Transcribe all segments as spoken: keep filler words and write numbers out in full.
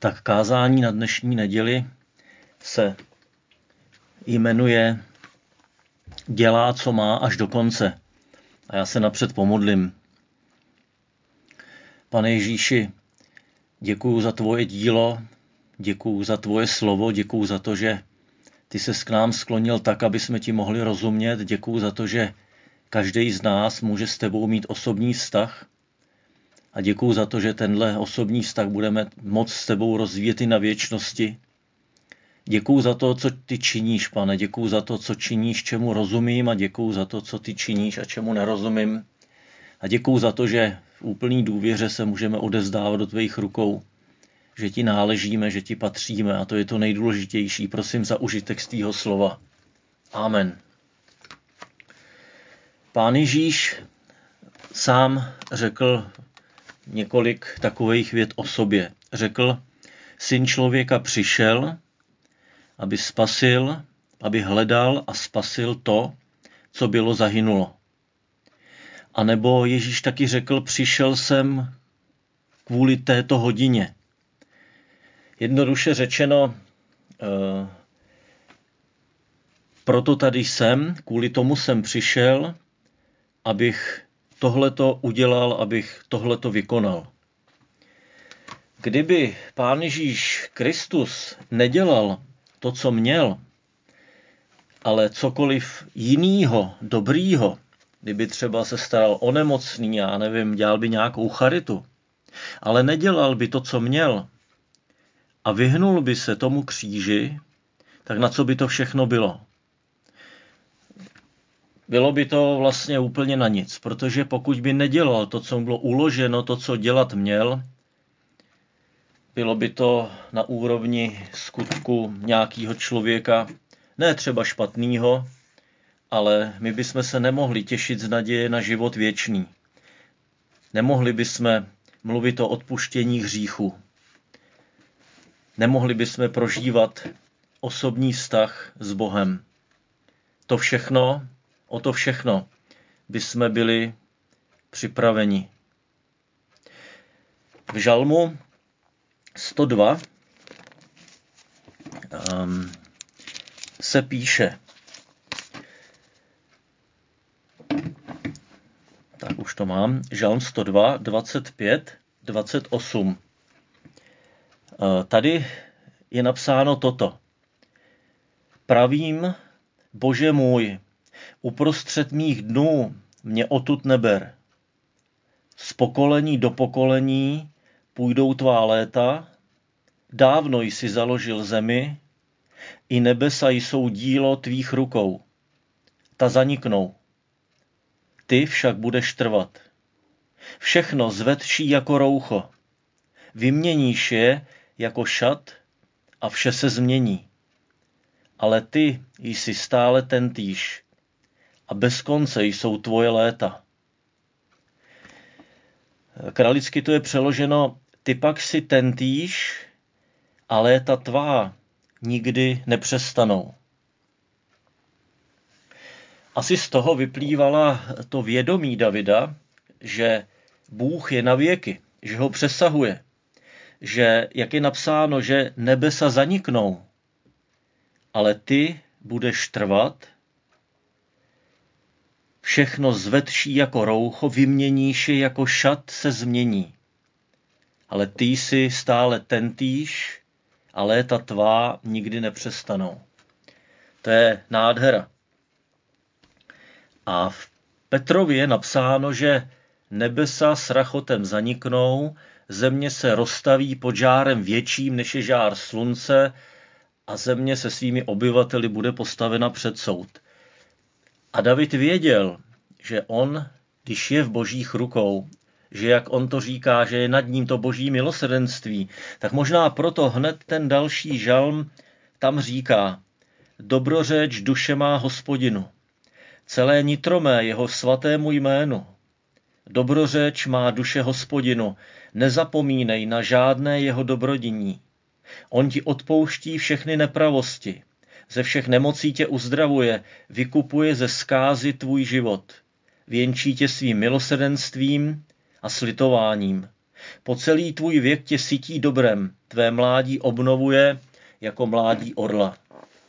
Tak kázání na dnešní neděli se jmenuje Dělá, co má, až do konce. A já se napřed pomodlím. Pane Ježíši, děkuju za tvoje dílo, děkuju za tvoje slovo, děkuju za to, že ty ses k nám sklonil tak, aby jsme ti mohli rozumět. Děkuju za to, že každý z nás může s tebou mít osobní vztah. A děkuju za to, že tenhle osobní vztah budeme moct s tebou rozvíjet i na věčnosti. Děkuju za to, co ty činíš, Pane. Děkuju za to, co činíš, čemu rozumím, a děkuju za to, co ty činíš a čemu nerozumím. A děkuju za to, že v úplný důvěře se můžeme odevzdávat do tvých rukou, že ti náležíme, že ti patříme, a to je to nejdůležitější. Prosím za užitek z tvýho slova. Amen. Pán Ježíš sám řekl několik takových vět o sobě. Řekl, Syn člověka přišel, aby spasil, aby hledal a spasil to, co bylo zahynulo. A nebo Ježíš taky řekl, přišel jsem kvůli této hodině. Jednoduše řečeno, eh, proto tady jsem, kvůli tomu jsem přišel, abych tohleto udělal, abych tohleto vykonal. Kdyby Pán Ježíš Kristus nedělal to, co měl, ale cokoliv jinýho, dobrýho, kdyby třeba se staral o nemocný, já nevím, dělal by nějakou charitu, ale nedělal by to, co měl, a vyhnul by se tomu kříži, tak na co by to všechno bylo? Bylo by to vlastně úplně na nic, protože pokud by nedělal to, co mu bylo uloženo, to, co dělat měl, bylo by to na úrovni skutku nějakého člověka, ne třeba špatného, ale my bychom se nemohli těšit z naděje na život věčný. Nemohli bychom mluvit o odpuštění hříchu. Nemohli bychom prožívat osobní vztah s Bohem. To všechno, o to všechno bychom byli připraveni. V Žalmu sto dva um, se píše, tak už to mám, Žalm sto dva, dvacet pět, dvacet osm. Uh, tady je napsáno toto. Pravím, Bože můj, uprostřed mých dnů mě odtud neber. Z pokolení do pokolení půjdou tvá léta, dávno jsi založil zemi, i nebesa jsou dílo tvých rukou. Ta zaniknou, ty však budeš trvat. Všechno zvedší jako roucho, vyměníš je jako šat a vše se změní. Ale ty jsi stále tentýž a bez konce jsou tvoje léta. Kralicky to je přeloženo, ty pak si tentýž a léta tvá nikdy nepřestanou. Asi z toho vyplývala to vědomí Davida, že Bůh je na věky, že ho přesahuje, že, jak je napsáno, že nebesa zaniknou, ale ty budeš trvat, všechno zvedší jako roucho, vyměníš je jako šat se změní. Ale ty jsi stále tentýž a léta tvá nikdy nepřestanou. To je nádhera. A v Petrově je napsáno, že nebesa s rachotem zaniknou, země se roztaví pod žárem větším, než je žár slunce, a země se svými obyvateli bude postavena před soud. A David věděl, že on, když je v božích rukou, že jak on to říká, že je nad ním to boží milosrdenství, tak možná proto hned ten další žalm tam říká, dobrořeč duše má Hospodinu, celé nitro mé jeho svatému jménu. Dobrořeč má duše Hospodinu, nezapomínej na žádné jeho dobrodiní. On ti odpouští všechny nepravosti, ze všech nemocí tě uzdravuje, vykupuje ze zkázy tvůj život, věnčí tě svým milosrdenstvím a slitováním. Po celý tvůj věk tě sytí dobrem, tvé mládí obnovuje jako mládí orla.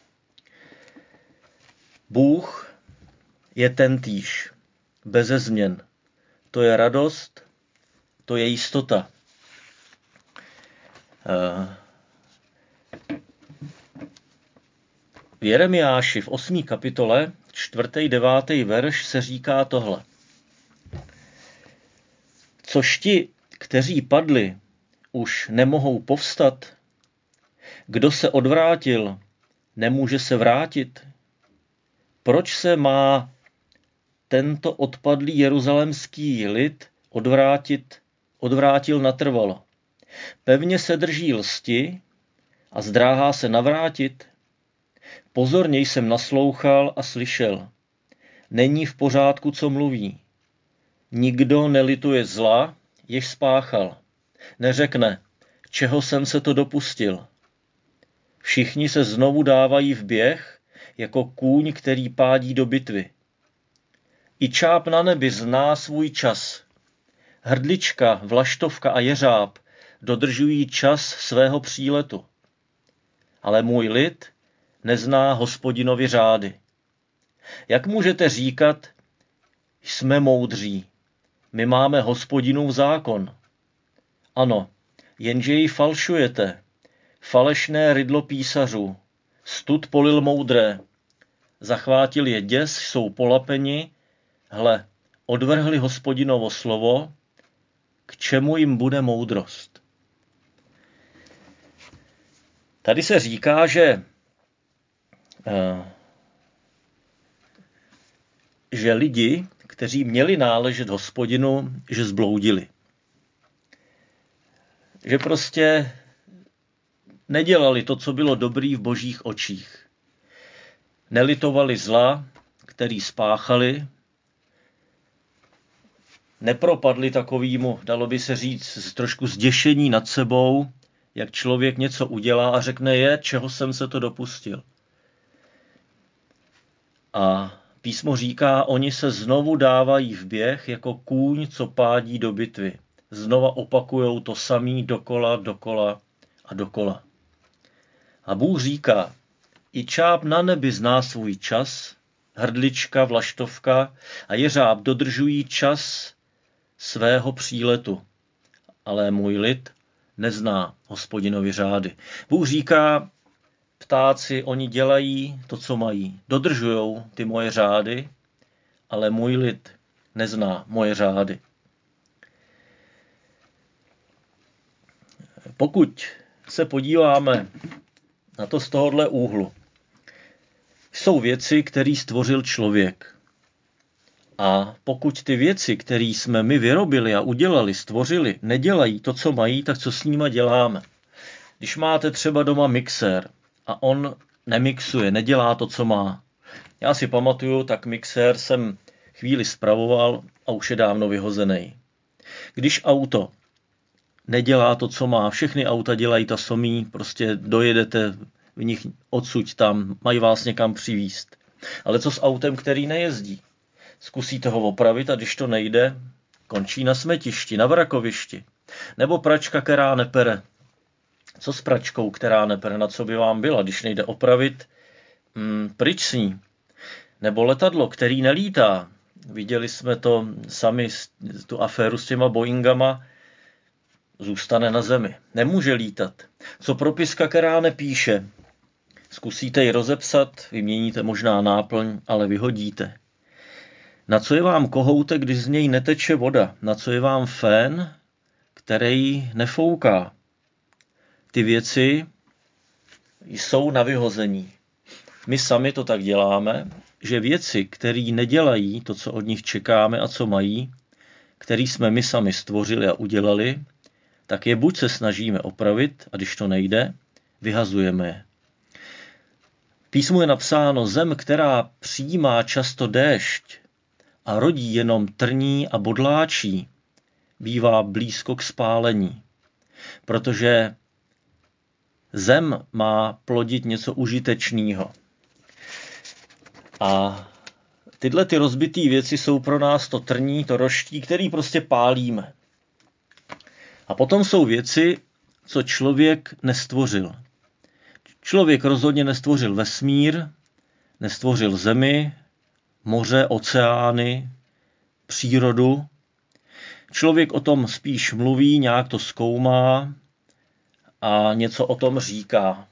Bůh je tentýž, beze změn. To je radost, to je jistota. V Jeremiáši v osmé kapitole, čtvrtý, devátý verš se říká tohle. Což ti, kteří padli, už nemohou povstat? Kdo se odvrátil, nemůže se vrátit? Proč se má tento odpadlý jeruzalémský lid odvrátit, odvrátil natrvalo? Pevně se drží lsti a zdráhá se navrátit? Pozorně jsem naslouchal a slyšel. Není v pořádku, co mluví. Nikdo nelituje zla, jež spáchal. Neřekne, čeho jsem se to dopustil. Všichni se znovu dávají v běh, jako kůň, který pádí do bitvy. I čáp na nebi zná svůj čas. Hrdlička, vlaštovka a jeřáb dodržují čas svého příletu. Ale můj lid nezná Hospodinovi řády. Jak můžete říkat, jsme moudří, my máme Hospodinův zákon? Ano, jenže ji falšujete. Falešné rydlo písařů. Stud polil moudré. Zachvátil je děs, jsou polapeni. Hle, odvrhli Hospodinovo slovo, k čemu jim bude moudrost. Tady se říká, že, že lidi, kteří měli náležet Hospodinu, že zbloudili. Že prostě nedělali to, co bylo dobrý v božích očích. Nelitovali zla, který spáchali, nepropadli takovýmu, dalo by se říct, trošku zděšení nad sebou, jak člověk něco udělá a řekne je, čeho jsem se to dopustil. A písmo říká, oni se znovu dávají v běh jako kůň, co pádí do bitvy. Znova opakujou to samý dokola, dokola a dokola. A Bůh říká, i čáp na nebi zná svůj čas, hrdlička, vlaštovka a jeřáb dodržují čas svého příletu. Ale můj lid nezná Hospodinovi řády. Bůh říká, ptáci, oni dělají to, co mají. Dodržujou ty moje řády, ale můj lid nezná moje řády. Pokud se podíváme na to z tohohle úhlu, jsou věci, které stvořil člověk. A pokud ty věci, které jsme my vyrobili a udělali, stvořili, nedělají to, co mají, tak co s nima děláme? Když máte třeba doma mixér a on nemixuje, nedělá to, co má. Já si pamatuju, tak mixér jsem chvíli spravoval a už je dávno vyhozený. Když auto nedělá to, co má, všechny auta dělají ta somí, prostě dojedete v nich odsud tam, mají vás někam přivízt. Ale co s autem, který nejezdí? Zkusíte ho opravit a když to nejde, končí na smetišti, na vrakovišti. Nebo pračka, která nepere. Co s pračkou, která nepere, na co by vám byla, když nejde opravit? Hmm, pryč s ní. Nebo letadlo, který nelítá. Viděli jsme to sami, tu aféru s těma Boeingama, zůstane na zemi. Nemůže lítat. Co propiska, která nepíše? Zkusíte ji rozepsat, vyměníte možná náplň, ale vyhodíte. Na co je vám kohoutek, když z něj neteče voda? Na co je vám fén, který nefouká? Ty věci jsou na vyhození. My sami to tak děláme, že věci, které nedělají to, co od nich čekáme a co mají, které jsme my sami stvořili a udělali, tak je buď se snažíme opravit, a když to nejde, vyhazujeme je. V písmu je napsáno, zem, která přijímá často déšť a rodí jenom trní a bodláčí, bývá blízko k spálení. Protože zem má plodit něco užitečného. A tyhle ty rozbité věci jsou pro nás to trní, to roští, který prostě pálíme. A potom jsou věci, co člověk nestvořil. Člověk rozhodně nestvořil vesmír, nestvořil zemi, moře, oceány, přírodu. Člověk o tom spíš mluví, nějak to zkoumá a něco o tom říká.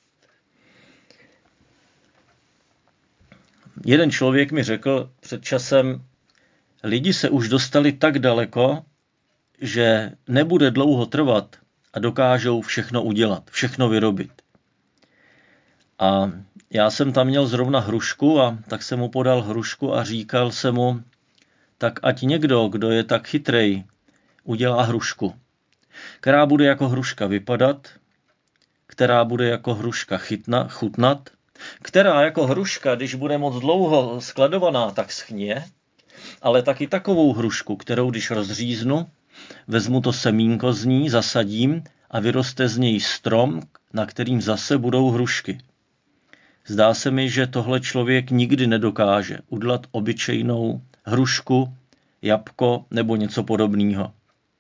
Jeden člověk mi řekl před časem, lidi se už dostali tak daleko, že nebude dlouho trvat a dokážou všechno udělat, všechno vyrobit. A já jsem tam měl zrovna hrušku a tak jsem mu podal hrušku a říkal jsem mu, tak ať někdo, kdo je tak chytrej, udělá hrušku, která bude jako hruška vypadat, která bude jako hruška chytna, chutnat, která jako hruška, když bude moc dlouho skladovaná, tak schnie, ale taky takovou hrušku, kterou když rozříznu, vezmu to semínko z ní, zasadím a vyroste z něj strom, na kterým zase budou hrušky. Zdá se mi, že tohle člověk nikdy nedokáže udělat obyčejnou hrušku, jabko nebo něco podobného.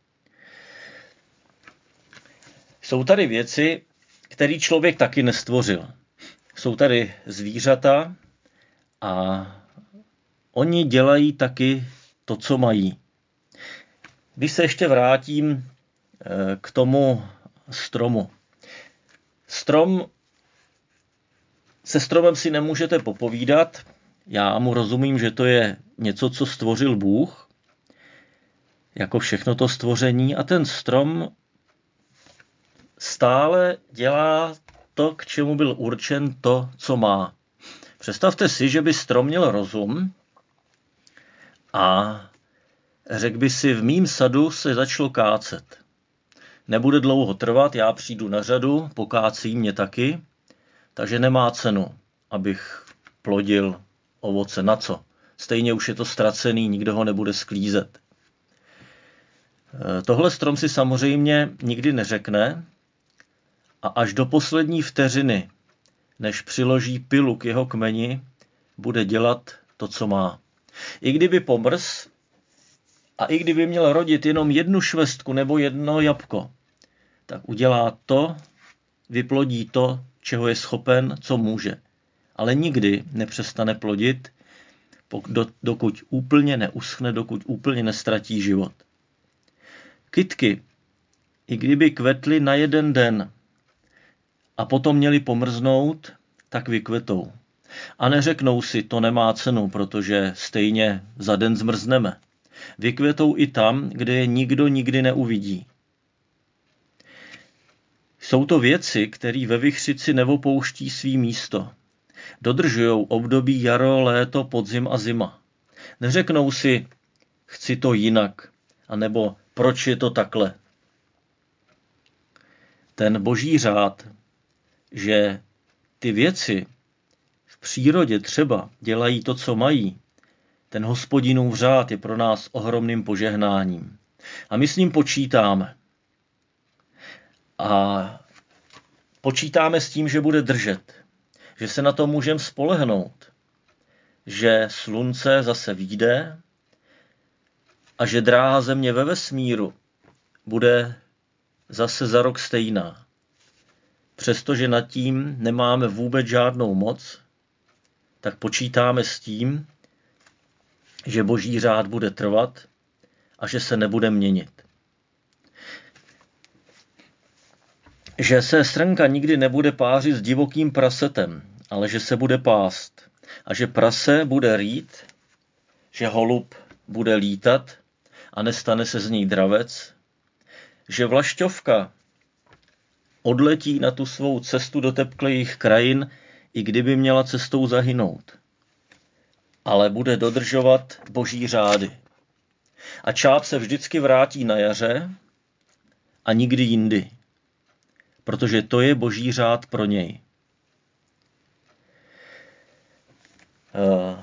Jsou tady věci, které člověk taky nestvořil. Jsou tady zvířata a oni dělají taky to, co mají. Když se ještě vrátím k tomu stromu. Strom, se stromem si nemůžete popovídat. Já mu rozumím, že to je něco, co stvořil Bůh, jako všechno to stvoření, a ten strom stále dělá to, k čemu byl určen, to, co má. Představte si, že by strom měl rozum a řekl by si, v mým sadu se začalo kácet. Nebude dlouho trvat, já přijdu na řadu, pokácí mě taky, takže nemá cenu, abych plodil ovoce. Na co? Stejně už je to ztracený, nikdo ho nebude sklízet. Tohle strom si samozřejmě nikdy neřekne a až do poslední vteřiny, než přiloží pilu k jeho kmeni, bude dělat to, co má. I kdyby pomrz a i kdyby měl rodit jenom jednu švestku nebo jedno jabko, tak udělá to, vyplodí to, čeho je schopen, co může. Ale nikdy nepřestane plodit, dokud úplně neuschne, dokud úplně nestratí život. Kytky, i kdyby kvetly na jeden den a potom měli pomrznout, tak vykvetou. A neřeknou si, to nemá cenu, protože stejně za den zmrzneme. Vykvetou i tam, kde je nikdo nikdy neuvidí. Jsou to věci, které ve vichřici neopouští svý místo. Dodržujou období jaro, léto, podzim a zima. Neřeknou si, chci to jinak, anebo proč je to takhle. Ten boží řád, že ty věci v přírodě třeba dělají to, co mají, ten Hospodinův řád je pro nás ohromným požehnáním. A my s ním počítáme. A počítáme s tím, že bude držet. Že se na to můžeme spolehnout. Že slunce zase vyjde a že dráha země ve vesmíru bude zase za rok stejná. Přestože nad tím nemáme vůbec žádnou moc, tak počítáme s tím, že boží řád bude trvat a že se nebude měnit. Že se srnka nikdy nebude pářit s divokým prasetem, ale že se bude pást. A že prase bude rýt, že holub bude lítat a nestane se z ní dravec. Že vlašťovka odletí na tu svou cestu do tepklejích krajin, i kdyby měla cestou zahynout. Ale bude dodržovat boží řády. A čáp se vždycky vrátí na jaře a nikdy jindy. Protože to je boží řád pro něj. Uh,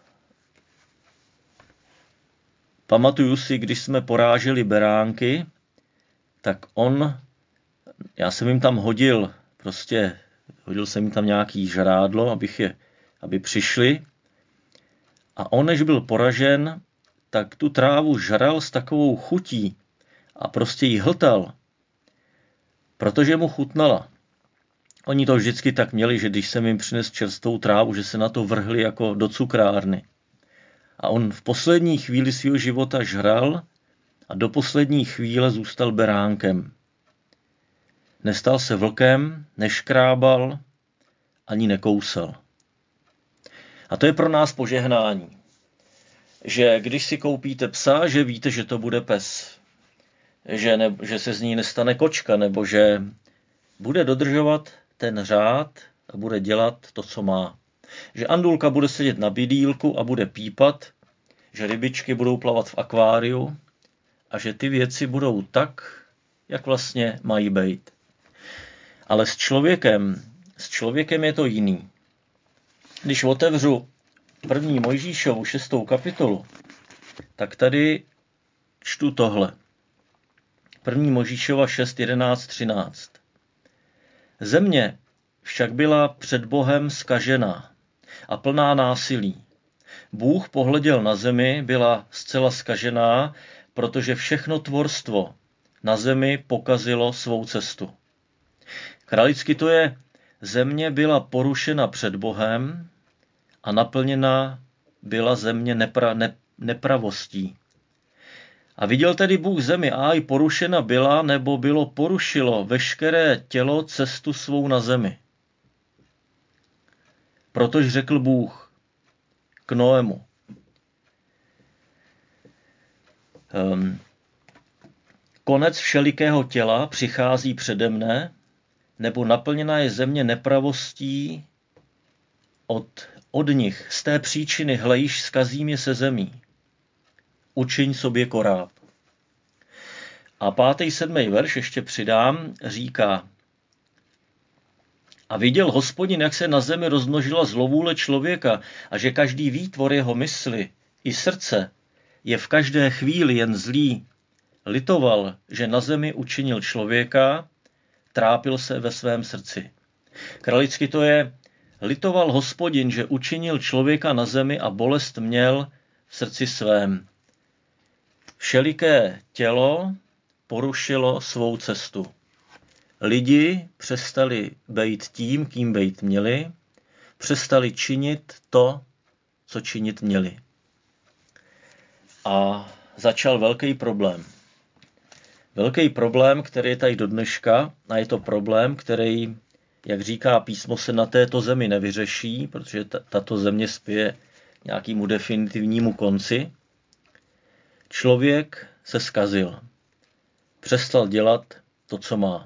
pamatuju si, když jsme poráželi beránky, tak on, já jsem jim tam hodil, prostě hodil jsem jim tam nějaký žrádlo, abych je, aby přišli. A on, než byl poražen, tak tu trávu žral s takovou chutí a prostě ji hltal. protože mu chutnala. Oni to vždycky tak měli, že když jsem jim přines čerstvou trávu, že se na to vrhli jako do cukrárny. A on v poslední chvíli svého života žral a do poslední chvíle zůstal beránkem. Nestal se vlkem, neškrábal, ani nekousal. A to je pro nás požehnání. Že když si koupíte psa, že víte, že to bude pes. Že, ne, že se z ní nestane kočka, nebo že bude dodržovat ten řád a bude dělat to, co má. Že Andulka bude sedět na bydýlku a bude pípat, že rybičky budou plavat v akváriu a že ty věci budou tak, jak vlastně mají být. Ale s člověkem, s člověkem je to jiný. Když otevřu první Mojžíšovu šestou kapitolu, tak tady čtu tohle. První Mojžíšova šest, jedenáct, třináct. Země však byla před Bohem zkažená a plná násilí. Bůh pohleděl na zemi, byla zcela zkažená, protože všechno tvorstvo na zemi pokazilo svou cestu. Kralicky to je, země byla porušena před Bohem a naplněna byla země nepra, ne, nepravostí. A viděl tedy Bůh zemi, a i porušena byla, nebo bylo porušilo veškeré tělo cestu svou na zemi. Protož řekl Bůh k Noému. Um, konec všelikého těla přichází přede mne, nebo naplněna je země nepravostí od, od nich. Z té příčiny, hle, již zkazím je se zemí. Učiň sobě koráb. A pátý, sedmý verš ještě přidám, říká: A viděl Hospodin, jak se na zemi rozmnožila zlovůle člověka a že každý výtvor jeho mysli i srdce je v každé chvíli jen zlý. Litoval, že na zemi učinil člověka, trápil se ve svém srdci. Kralicky to je, litoval Hospodin, že učinil člověka na zemi a bolest měl v srdci svém. Všeliké tělo porušilo svou cestu. Lidi přestali být tím, kým být měli, přestali činit to, co činit měli. A začal velký problém. Velký problém, který je tady do dneška, a je to problém, který, jak říká písmo, se na této zemi nevyřeší, protože tato země spěje nějakému definitivnímu konci. Člověk se zkazil. Přestal dělat to, co má.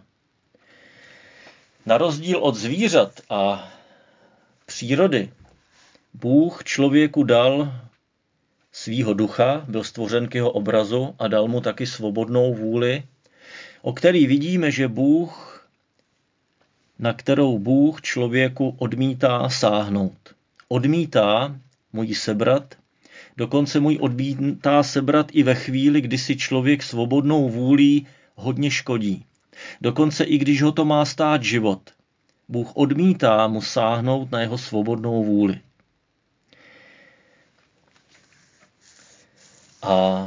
Na rozdíl od zvířat a přírody, Bůh člověku dal svýho ducha, byl stvořen k jeho obrazu a dal mu taky svobodnou vůli, o který vidíme, že Bůh, na kterou Bůh člověku odmítá sáhnout. Odmítá mu ji sebrat, dokonce mu ji odmítá sebrat i ve chvíli, kdy si člověk svobodnou vůlí hodně škodí. Dokonce i když ho to má stát život. Bůh odmítá mu sáhnout na jeho svobodnou vůli. A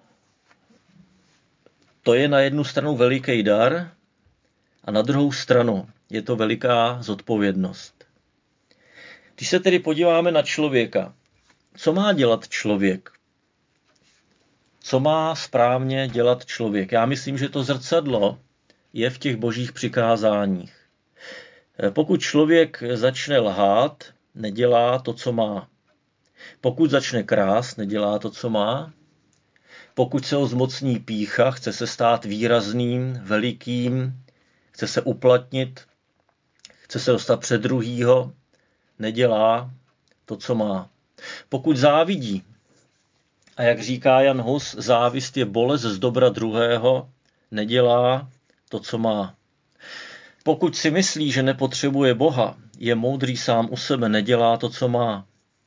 to je na jednu stranu veliký dar a na druhou stranu je to veliká zodpovědnost. Když se tedy podíváme na člověka, co má dělat člověk? Co má správně dělat člověk? Já myslím, že to zrcadlo je v těch božích přikázáních. Pokud člověk začne lhát, nedělá to, co má. Pokud začne krást, nedělá to, co má. Pokud se ho zmocní pýcha, chce se stát výrazným, velikým, chce se uplatnit, chce se dostat před druhýho, nedělá to, co má. Pokud závidí, a jak říká Jan Hus, závist je bolest z dobra druhého, nedělá to, co má. Pokud si myslí, že nepotřebuje Boha, je moudrý sám u sebe, nedělá to, co má.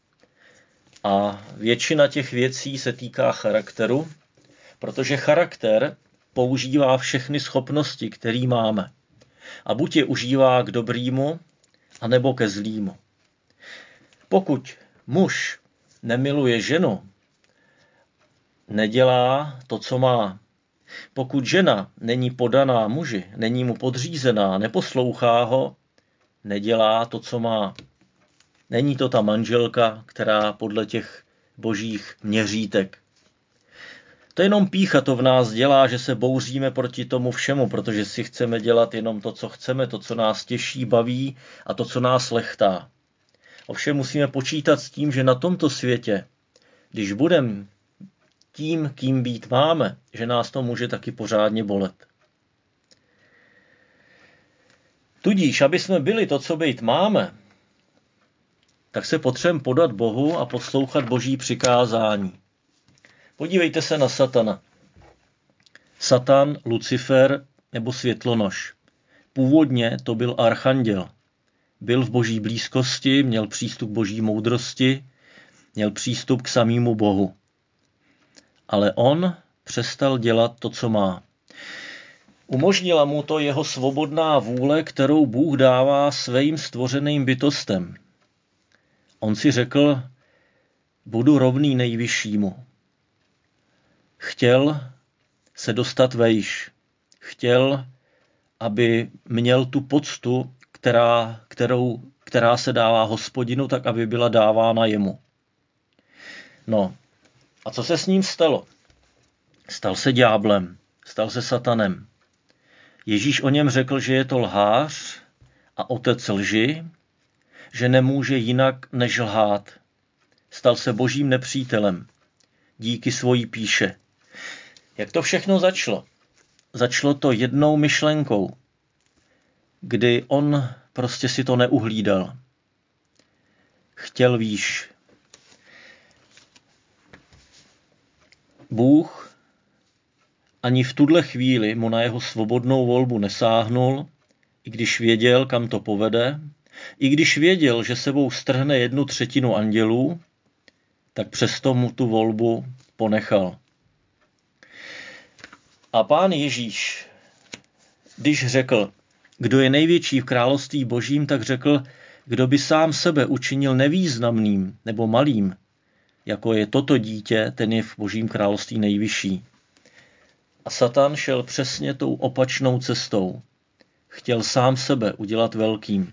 A většina těch věcí se týká charakteru, protože charakter používá všechny schopnosti, které máme. A buď je užívá k dobrýmu, anebo ke zlýmu. Pokud muž nemiluje ženu, nedělá to, co má. Pokud žena není podaná muži, není mu podřízená, neposlouchá ho, nedělá to, co má. Není to ta manželka, která podle těch božích měřítek. To jenom pýcha to v nás dělá, že se bouříme proti tomu všemu, protože si chceme dělat jenom to, co chceme, to, co nás těší, baví a to, co nás lechtá. Ovšem musíme počítat s tím, že na tomto světě, když budeme tím, kým být máme, že nás to může taky pořádně bolet. Tudíž, aby jsme byli to, co být máme, tak se potřebujeme podat Bohu a poslouchat Boží přikázání. Podívejte se na Satana. Satan, Lucifer nebo světlonož. Původně to byl archanděl. Byl v boží blízkosti, měl přístup k boží moudrosti, měl přístup k samému Bohu. Ale on přestal dělat to, co má. Umožnila mu to jeho svobodná vůle, kterou Bůh dává svým stvořeným bytostem. On si řekl, budu rovný nejvyššímu. Chtěl se dostat vejš. Chtěl, aby měl tu poctu, která, kterou, která se dává Hospodinu, tak aby byla dávána jemu. No, a co se s ním stalo? Stal se ďáblem, stal se satanem. Ježíš o něm řekl, že je to lhář a otec lži, že nemůže jinak než lhát. Stal se božím nepřítelem díky svojí píše. Jak to všechno začalo? Začalo to jednou myšlenkou, kdy on prostě si to neuhlídal. Chtěl výš. Bůh ani v tuhle chvíli mu na jeho svobodnou volbu nesáhnul, i když věděl, kam to povede, i když věděl, že sebou strhne jednu třetinu andělů, tak přesto mu tu volbu ponechal. A pán Ježíš, když řekl, kdo je největší v království božím, tak řekl, kdo by sám sebe učinil nevýznamným nebo malým, jako je toto dítě, ten je v božím království nejvyšší. A Satan šel přesně tou opačnou cestou. Chtěl sám sebe udělat velkým.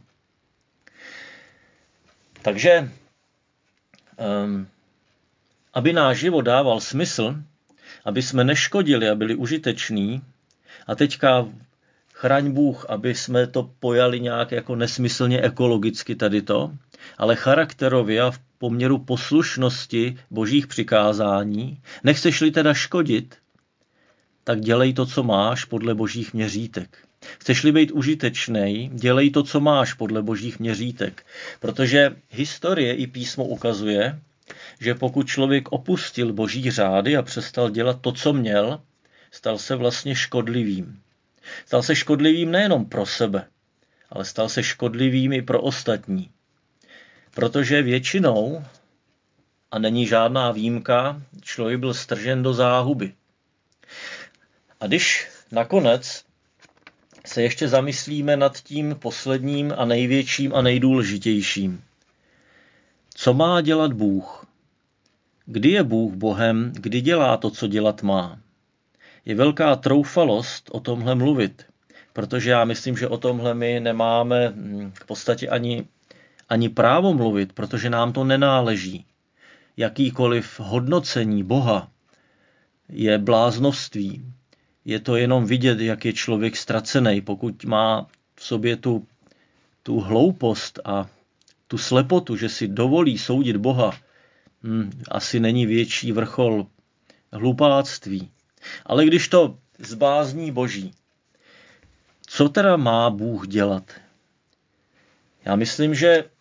Takže, um, aby náš život dával smysl, aby jsme neškodili a byli užiteční, a teďka chraň Bůh, aby jsme to pojali nějak jako nesmyslně ekologicky tady to, ale charakterově a v poměru poslušnosti božích přikázání, nechceš-li teda škodit, tak dělej to, co máš podle božích měřítek. Chceš-li být užitečnej, dělej to, co máš podle božích měřítek. Protože historie i písmo ukazuje, že pokud člověk opustil boží řády a přestal dělat to, co měl, stal se vlastně škodlivým. Stal se škodlivým nejenom pro sebe, ale stal se škodlivým i pro ostatní. Protože většinou, a není žádná výjimka, člověk byl stržen do záhuby. A když nakonec se ještě zamyslíme nad tím posledním a největším a nejdůležitějším. Co má dělat Bůh? Kdy je Bůh Bohem, kdy dělá to, co dělat má? Je velká troufalost o tomhle mluvit, protože já myslím, že o tomhle my nemáme v podstatě ani, ani právo mluvit, protože nám to nenáleží. Jakýkoliv hodnocení Boha je bláznovství. Je to jenom vidět, jak je člověk ztracený, pokud má v sobě tu, tu hloupost a tu slepotu, že si dovolí soudit Boha. Hm, asi není větší vrchol hlupáctví. Ale když to zbázní Boží, co teda má Bůh dělat? Já myslím, že e,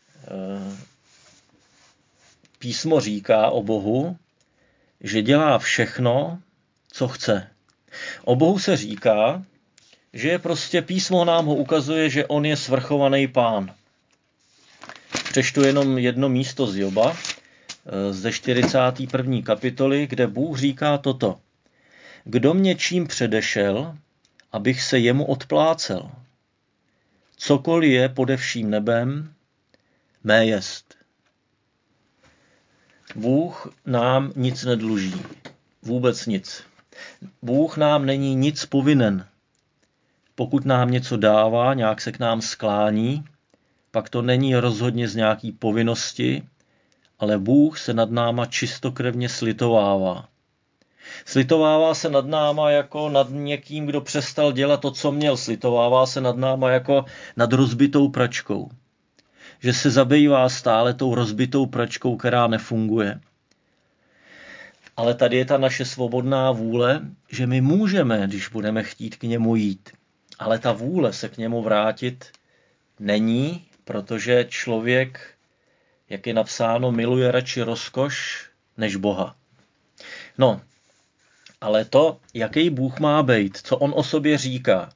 písmo říká o Bohu, že dělá všechno, co chce. O Bohu se říká, že je prostě písmo nám ho ukazuje, že on je svrchovaný pán. Přečtu jenom jedno místo z Joba, ze čtyřicáté první kapitoly, kde Bůh říká toto. Kdo mě čím předešel, abych se jemu odplácel? Cokoliv je pode vším nebem, mé jest. Bůh nám nic nedluží. Vůbec nic. Bůh nám není nic povinen. Pokud nám něco dává, nějak se k nám sklání, pak to není rozhodně z nějaký povinnosti, ale Bůh se nad náma čistokrevně slitovává. Slitovává se nad náma jako nad někým, kdo přestal dělat to, co měl. Slitovává se nad náma jako nad rozbitou pračkou. Že se zabývá stále tou rozbitou pračkou, která nefunguje. Ale tady je ta naše svobodná vůle, že my můžeme, když budeme chtít k němu jít. Ale ta vůle se k němu vrátit není, protože člověk, jak je napsáno, miluje radši rozkoš než Boha. No, ale to, jaký Bůh má být, co on o sobě říká.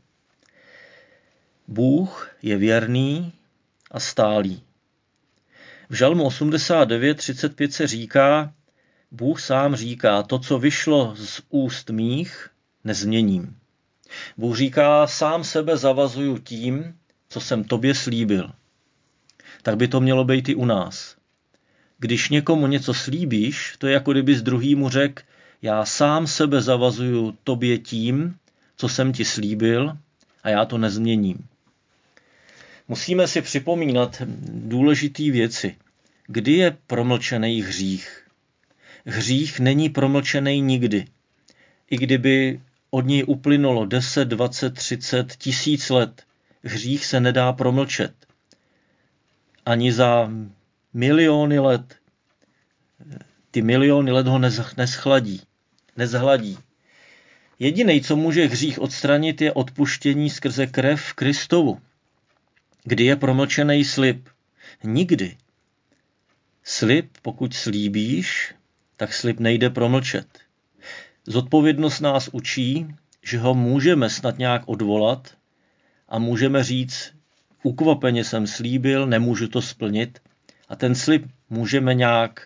Bůh je věrný a stálý. V Žalmu osmdesát devět třicet pět se říká, Bůh sám říká, to, co vyšlo z úst mých, nezměním. Bůh říká, sám sebe zavazuju tím, co jsem tobě slíbil. Tak by to mělo být i u nás. Když někomu něco slíbíš, to je jako kdyby z druhýmu řekl, já sám sebe zavazuju tobě tím, co jsem ti slíbil a já to nezměním. Musíme si připomínat důležité věci. Kdy je promlčený hřích? Hřích není promlčený nikdy. I kdyby od něj uplynulo deset, dvacet, třicet, tisíc let, hřích se nedá promlčet. Ani za miliony let. Ty miliony let ho neschladí, nezhladí. Jedinej, co může hřích odstranit, je odpuštění skrze krev Kristovu. Kdy je promlčený slib? Nikdy. Slib, pokud slíbíš, tak slib nejde promlčet. Zodpovědnost nás učí, že ho můžeme snad nějak odvolat a můžeme říct, ukvapeně jsem slíbil, nemůžu to splnit a ten slib můžeme nějak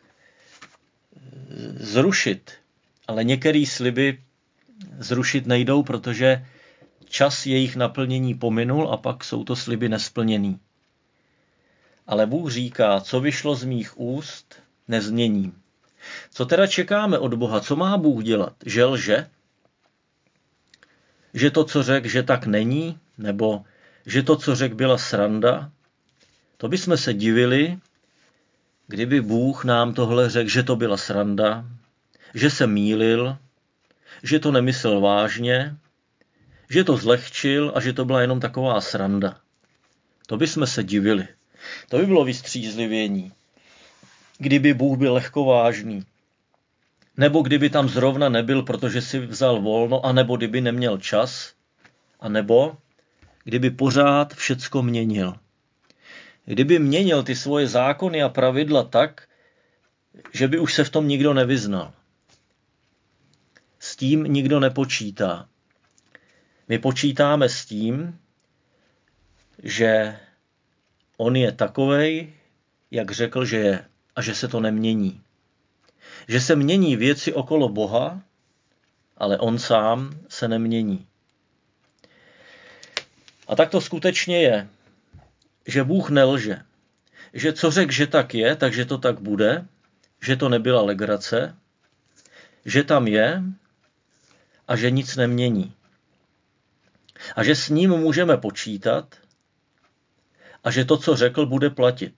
zrušit. Ale některé sliby zrušit nejdou, protože čas jejich naplnění pominul a pak jsou to sliby nesplněný. Ale Bůh říká, co vyšlo z mých úst, nezměním. Co teda čekáme od Boha? Co má Bůh dělat? Že lže? Že to, co řekl, že tak není? Nebo že to, co řekl, byla sranda? To bychom se divili, kdyby Bůh nám tohle řekl, že to byla sranda, že se mýlil, že to nemyslel vážně, že to zlehčil a že to byla jenom taková sranda. To bychom se divili. To by bylo vystřízlivění. Kdyby Bůh byl lehkovážný. Nebo kdyby tam zrovna nebyl, protože si vzal volno, anebo kdyby neměl čas, anebo kdyby pořád všecko měnil. Kdyby měnil ty svoje zákony a pravidla tak, že by už se v tom nikdo nevyznal. S tím nikdo nepočítá. My počítáme s tím, že on je takovej, jak řekl, že je, a že se to nemění. Že se mění věci okolo Boha, ale on sám se nemění. A tak to skutečně je, že Bůh nelže. Že co řekl, že tak je, takže to tak bude, že to nebyla legrace, že tam je a že nic nemění. A že s ním můžeme počítat a že to, co řekl, bude platit.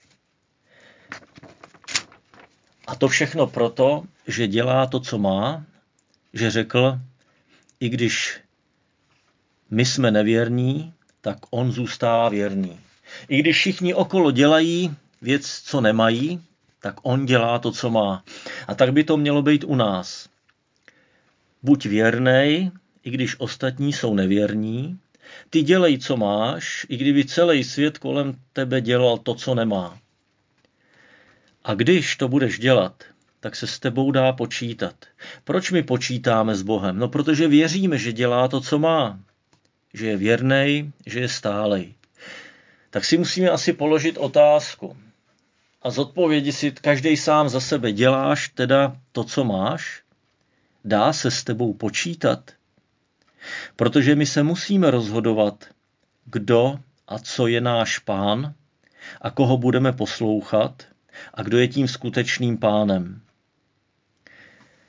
A to všechno proto, že dělá to, co má, že řekl, i když my jsme nevěrní, tak on zůstává věrný. I když všichni okolo dělají věc, co nemají, tak on dělá to, co má. A tak by to mělo být u nás. Buď věrnej, i když ostatní jsou nevěrní, ty dělej, co máš, i kdyby celý svět kolem tebe dělal to, co nemá. A když to budeš dělat, tak se s tebou dá počítat. Proč my počítáme s Bohem? No, protože věříme, že dělá to, co má. Že je věrnej, že je stálej. Tak si musíme asi položit otázku. A zodpovědi si každej sám za sebe. Děláš teda to, co máš? Dá se s tebou počítat? Protože my se musíme rozhodovat, kdo a co je náš pán a koho budeme poslouchat a kdo je tím skutečným pánem.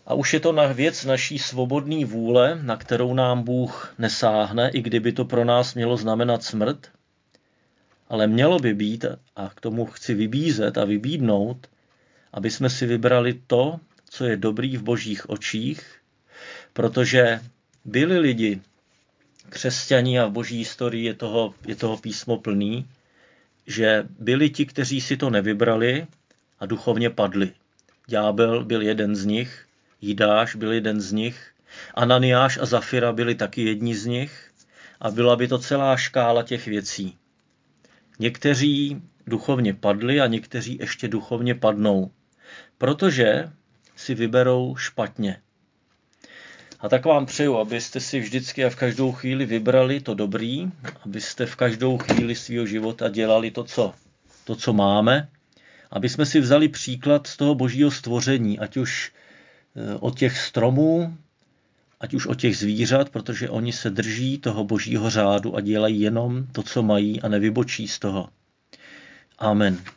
A už je to na věc naší svobodné vůle, na kterou nám Bůh nesáhne, i kdyby to pro nás mělo znamenat smrt. Ale mělo by být, a k tomu chci vybízet a vybídnout, aby jsme si vybrali to, co je dobrý v Božích očích, protože byli lidi, křesťaní, a v Boží historii je toho, je toho písmo plný, že byli ti, kteří si to nevybrali a duchovně padli. Ďábel byl jeden z nich, Jidáš byl jeden z nich, Ananiáš a Zafira byli taky jedni z nich a byla by to celá škála těch věcí. Někteří duchovně padli a někteří ještě duchovně padnou, protože si vyberou špatně. A tak vám přeju, abyste si vždycky a v každou chvíli vybrali to dobrý, abyste v každou chvíli svého života dělali to, co, to, co máme, aby jsme si vzali příklad z toho Božího stvoření, ať už od těch stromů, ať už od těch zvířat, protože oni se drží toho Božího řádu a dělají jenom to, co mají a nevybočí z toho. Amen.